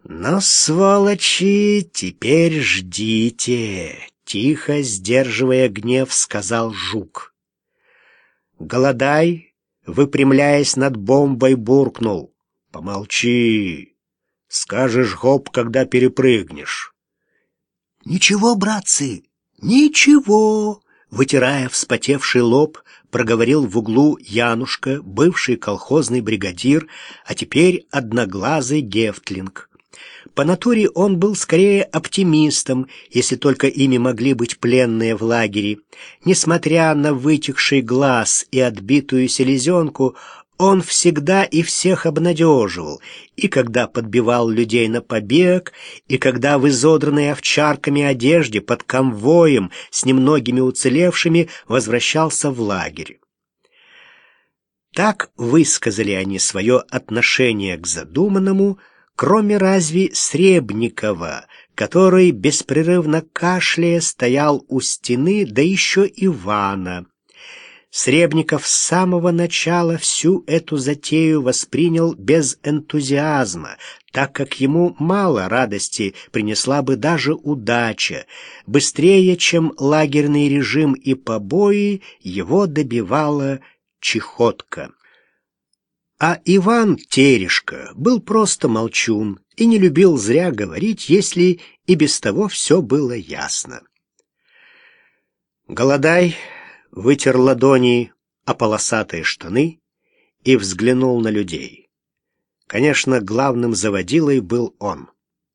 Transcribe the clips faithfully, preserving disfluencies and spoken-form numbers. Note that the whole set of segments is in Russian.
«Ну, сволочи, теперь ждите!» — тихо, сдерживая гнев, сказал Жук. Голодай, выпрямляясь над бомбой, буркнул: «Помолчи! Скажешь гоп, когда перепрыгнешь». «Ничего, братцы, ничего!» — вытирая вспотевший лоб, проговорил в углу Янушка, бывший колхозный бригадир, а теперь одноглазый гефтлинг. По натуре он был скорее оптимистом, если только ими могли быть пленные в лагере. Несмотря на вытекший глаз и отбитую селезенку, он всегда и всех обнадеживал, и когда подбивал людей на побег, и когда в изодранной овчарками одежде под конвоем с немногими уцелевшими возвращался в лагерь. Так высказали они свое отношение к задуманному, кроме разве Сребникова, который, беспрерывно кашляя, стоял у стены, да еще Ивана. Сребников с самого начала всю эту затею воспринял без энтузиазма, так как ему мало радости принесла бы даже удача. Быстрее, чем лагерный режим и побои, его добивала чехотка. А Иван Терешка был просто молчун и не любил зря говорить, если и без того все было ясно. Голодай вытер ладони о полосатые штаны и взглянул на людей. Конечно, главным заводилой был он.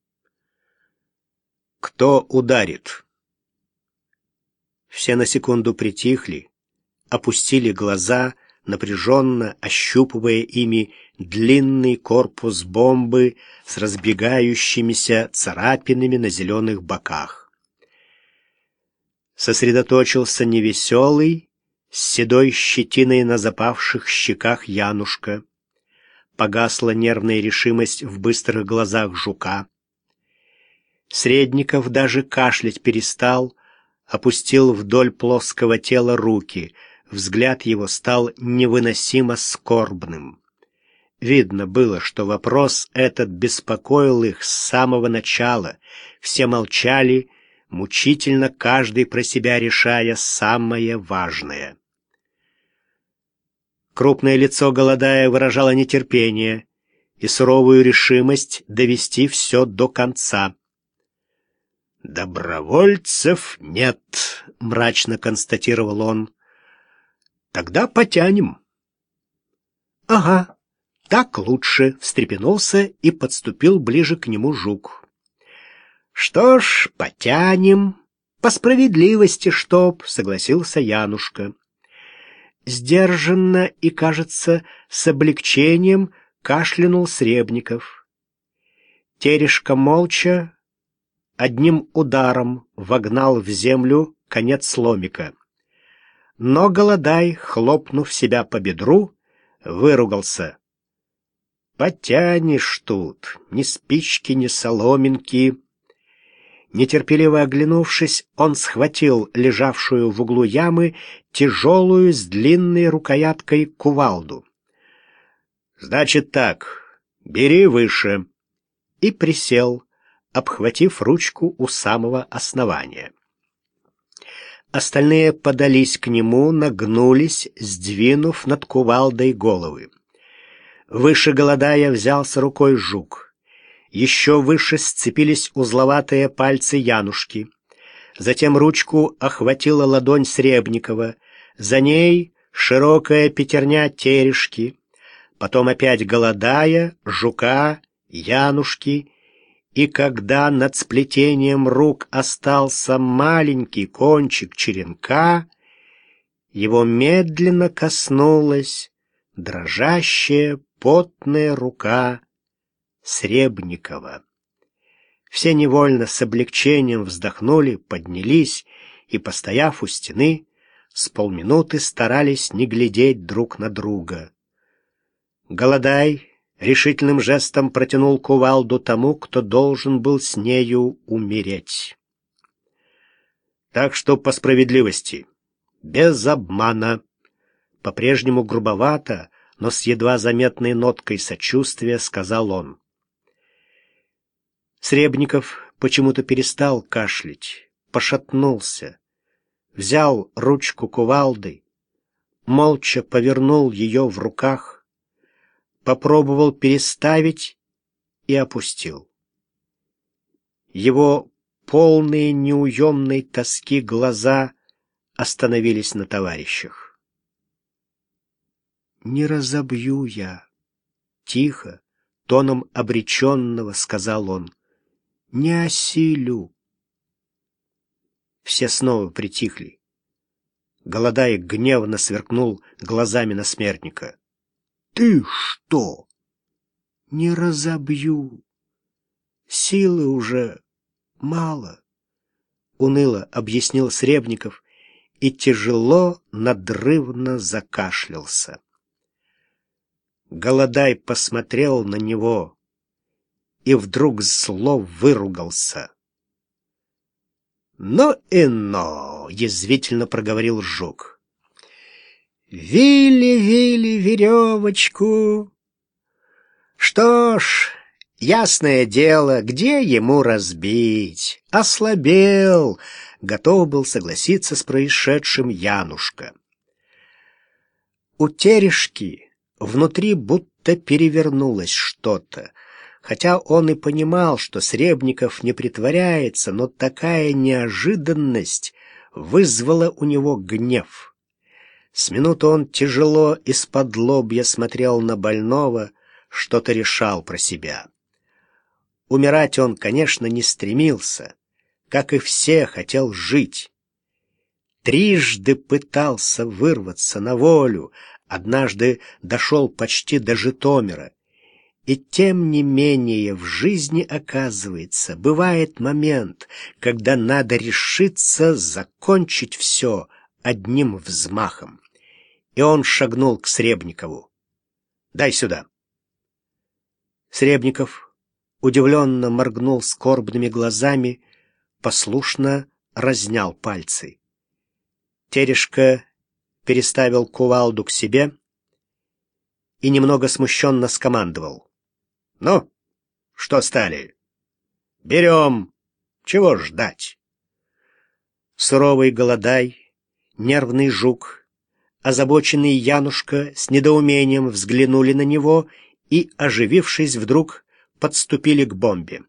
«Кто ударит?» Все на секунду притихли, опустили глаза, напряженно ощупывая ими длинный корпус бомбы с разбегающимися царапинами на зеленых боках. Сосредоточился невеселый, с седой щетиной на запавших щеках Янушка. Погасла нервная решимость в быстрых глазах Жука. Средников даже кашлять перестал, опустил вдоль плоского тела руки. Взгляд его стал невыносимо скорбным. Видно было, что вопрос этот беспокоил их с самого начала. Все молчали, мучительно каждый про себя решая самое важное. Крупное лицо Голодая выражало нетерпение и суровую решимость довести все до конца. «Добровольцев нет», — мрачно констатировал он. «Тогда потянем». «Ага, так лучше», — встрепенулся и подступил ближе к нему Жук. «Что ж, потянем. По справедливости, чтоб», — согласился Янушка. Сдержанно и, кажется, с облегчением кашлянул Сребников. Терешка молча одним ударом вогнал в землю конец ломика. Но Голодай, хлопнув себя по бедру, выругался. «Потянешь тут, ни спички, ни соломинки». Нетерпеливо оглянувшись, он схватил лежавшую в углу ямы тяжелую с длинной рукояткой кувалду. «Значит так, бери выше», и присел, обхватив ручку у самого основания. Остальные подались к нему, нагнулись, сдвинув над кувалдой головы. Выше Голодая взялся рукой Жук. Еще выше сцепились узловатые пальцы Янушки. Затем ручку охватила ладонь Сребникова. За ней широкая пятерня Терешки. Потом опять Голодая, Жука, Янушки. И когда над сплетением рук остался маленький кончик черенка, его медленно коснулась дрожащая потная рука Сребникова. Все невольно с облегчением вздохнули, поднялись и, постояв у стены, с полминуты старались не глядеть друг на друга. Голодай решительным жестом протянул кувалду тому, кто должен был с нею умереть. Так что по справедливости, без обмана, по-прежнему грубовато, но с едва заметной ноткой сочувствия сказал он. Сребников почему-то перестал кашлять, пошатнулся, взял ручку кувалды, молча повернул ее в руках, попробовал переставить и опустил. Его полные неуемной тоски глаза остановились на товарищах. «Не разобью я», — тихо, тоном обреченного сказал он, — «не осилю». Все снова притихли. Голодай гневно сверкнул глазами на смертника. «Ты что?» «Не разобью. Силы уже мало», — уныло объяснил Сребников и тяжело, надрывно закашлялся. Голодай посмотрел на него и вдруг зло выругался. «Ну и но!» — язвительно проговорил Жук. «Вили, вили веревочку. Что ж, ясное дело, где ему разбить? Ослабел!» — готов был согласиться с происшедшим Янушка. У Терешки внутри будто перевернулось что-то, хотя он и понимал, что Сребников не притворяется, но такая неожиданность вызвала у него гнев. С минуты он тяжело из-под лобья смотрел на больного, что-то решал про себя. Умирать он, конечно, не стремился, как и все, хотел жить. Трижды пытался вырваться на волю, однажды дошел почти до Житомира. И тем не менее в жизни, оказывается, бывает момент, когда надо решиться закончить все одним взмахом. И он шагнул к Сребникову. «Дай сюда». Сребников удивленно моргнул скорбными глазами, послушно разнял пальцы. Терешка переставил кувалду к себе и немного смущенно скомандовал: «Ну, что стали? Берем! Чего ждать?» Суровый Голодай, нервный Жук, озабоченный Янушка с недоумением взглянули на него и, оживившись, вдруг подступили к бомбе.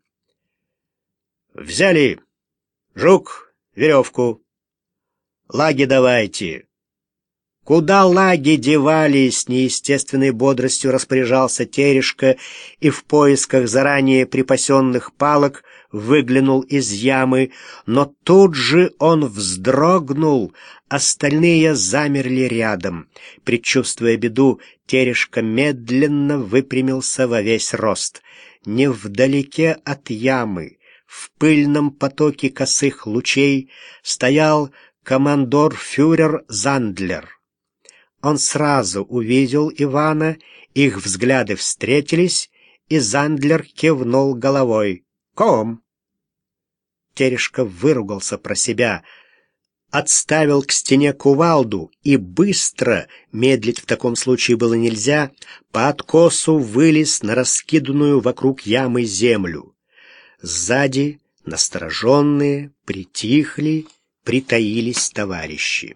«Взяли! Жук, веревку! Лаги давайте!» Куда лаги девались, неестественной бодростью распоряжался Терешка и в поисках заранее припасенных палок выглянул из ямы, но тут же он вздрогнул, остальные замерли рядом. Предчувствуя беду, Терешка медленно выпрямился во весь рост. Невдалеке от ямы, в пыльном потоке косых лучей, стоял командор-фюрер Зандлер. Он сразу увидел Ивана, их взгляды встретились, и Зандлер кивнул головой. «Ком!» Терешка выругался про себя, отставил к стене кувалду и быстро, медлить в таком случае было нельзя, по откосу вылез на раскиданную вокруг ямы землю. Сзади, настороженные, притихли, притаились товарищи.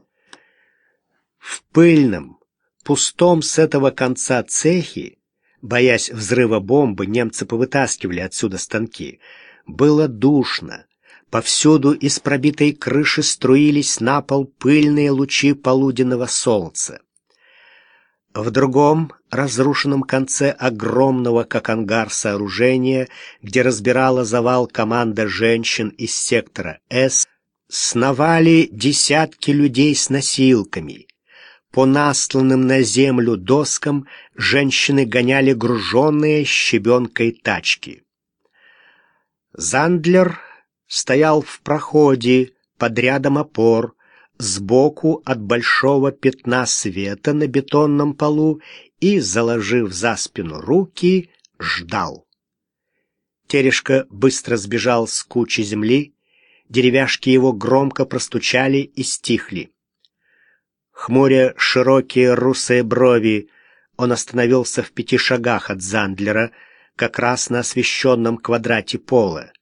В пыльном, пустом с этого конца цехе, боясь взрыва бомбы, немцы повытаскивали отсюда станки. Было душно. Повсюду из пробитой крыши струились на пол пыльные лучи полуденного солнца. В другом, разрушенном конце огромного, как ангар, сооружения, где разбирала завал команда женщин из сектора С, сновали десятки людей с носилками. По насланным на землю доскам женщины гоняли груженные щебенкой тачки. Зандлер стоял в проходе под рядом опор, сбоку от большого пятна света на бетонном полу и, заложив за спину руки, ждал. Терешка быстро сбежал с кучи земли, деревяшки его громко простучали и стихли. Хмуря широкие русые брови, он остановился в пяти шагах от Зандлера, как раз на освещенном квадрате пола.